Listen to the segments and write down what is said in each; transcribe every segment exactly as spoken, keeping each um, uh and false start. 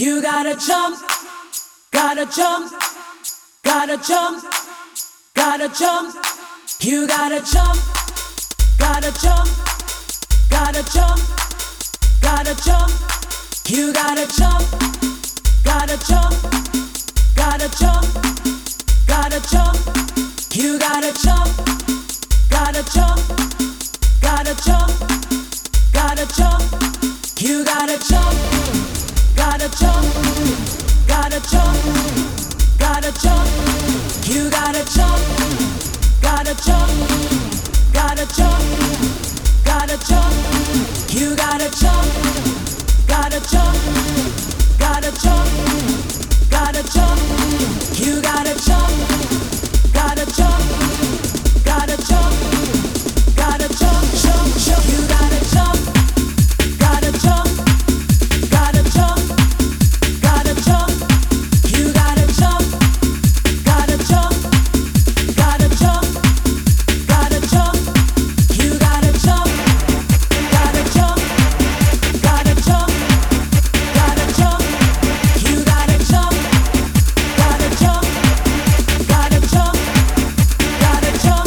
You gotta jump, gotta jump, gotta jump, gotta jump. You gotta jump, gotta jump, gotta jump, gotta jump. You gotta jump, gotta jump, gotta jump, gotta jump. You gotta jump, gotta jump, gotta jump, gotta jump. You gotta jump, gotta jump, gotta jump, gotta jump. You gotta jump, gotta jump, gotta jump, gotta jump. You gotta jump, gotta jump, gotta jump, gotta jump. You gotta jump, gotta jump, gotta jump, gotta jump, jump, jump. You gotta jump, gotta jump, gotta jump, gotta jump. You gotta jump, gotta jump, gotta jump, gotta jump. You gotta jump, gotta jump, gotta jump, gotta jump. You gotta jump, gotta jump, gotta jump, gotta jump.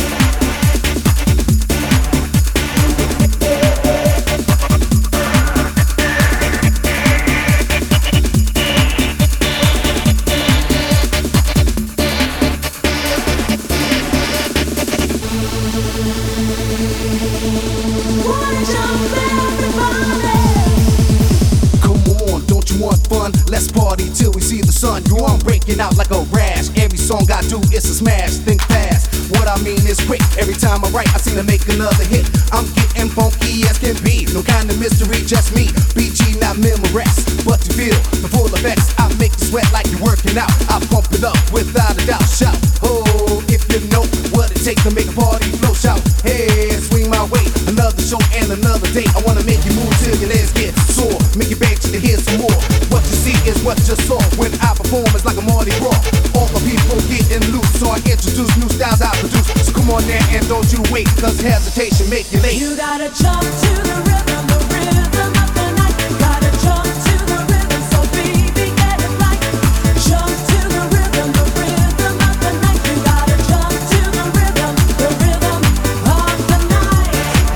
Wanna jump, everybody? Come on, don't you want fun? Let's party till we see the sun. You know I'm breaking out like a rash. Every song I do is a smash. Think fast. What I mean is quick. Every time I write, I seem to make another hit. I'm getting funky as can be. No kind of mystery, just me. B G, not memorized, but you feel the full effects. I make you sweat like you're working out. I pump it up without a doubt. Shout, oh, if you know what it takes to make a party flow. Shout, hey, swing my way. Another show and another day. I wanna make you move till your legs get sore. Make you beg to hear some more. What you see is what you saw. When I perform, it's like a Mardi Gras. All the people getting loose, so I introduce new styles I produce. So come on there and don't you wait, cause hesitation make you late. You gotta jump to the rhythm, the rhythm of the night. Gotta jump to the rhythm, so baby get it right. Jump to the rhythm, the rhythm of the night. You gotta jump to the rhythm, the rhythm of the night.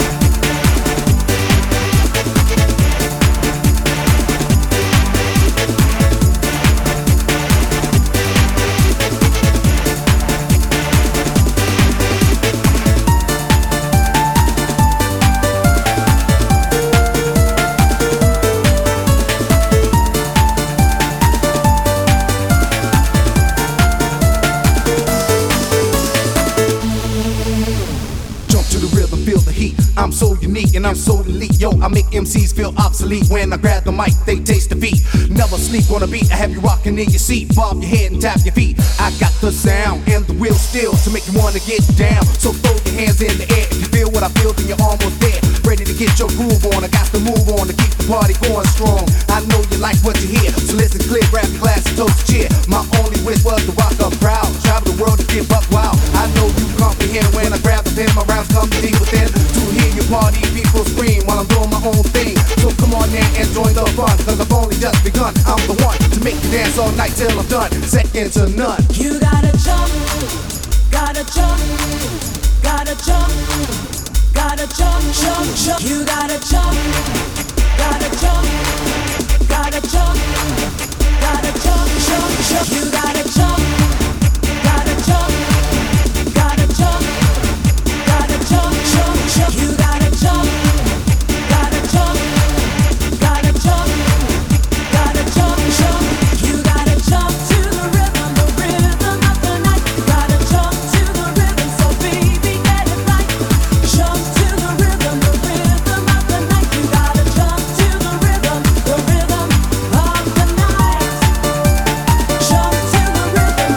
Jump to the rhythm, feel the heat. I'm so unique and I'm so elite. Yo, I make M Cs feel obsolete. When I grab the mic, they taste the beat. Never sleep on a beat. I have you rocking in your seat. Bob your head and tap your feet. I got the sound and the wheel still to make you wanna get down. So throw your hands in the air. If you feel what I feel, then you're almost there. Ready to get your groove on. I got to move on to keep the party going strong. I know you like what you hear, so listen clear, grab your glass and toast cheer. My only wish was to rock a crowd. Travel the world to get buck wild. I know you comprehend when I grab the pen. My rounds come deep within to hear your party people scream while I'm doing my own thing. So come on there and join the fun, cause I've only just begun. I'm the one to make you dance all night till I'm done. Second to none. You gotta jump, gotta jump, gotta jump, gotta jump, jump, jump. You gotta jump, gotta jump, gotta jump, gotta jump, jump, jump. You gotta jump, gotta jump, gotta jump, gotta jump, jump, jump. You gotta jump, gotta jump, gotta jump, gotta jump, jump. You gotta jump to the rhythm, the rhythm of the night. Gotta jump to the rhythm, so baby get it right. Jump to the rhythm, the rhythm of the night. You gotta jump to the rhythm, the rhythm of the night. Jump to the rhythm,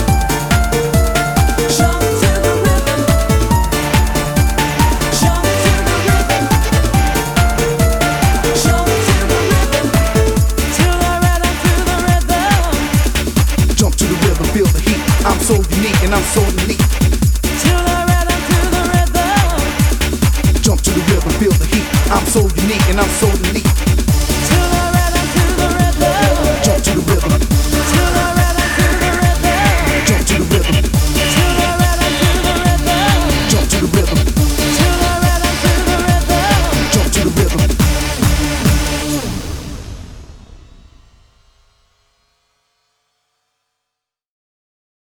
jump to the rhythm, jump to the rhythm, jump to the rhythm, to the rhythm, to the rhythm. Jump to the rhythm, feel the heat. I'm so unique and I'm so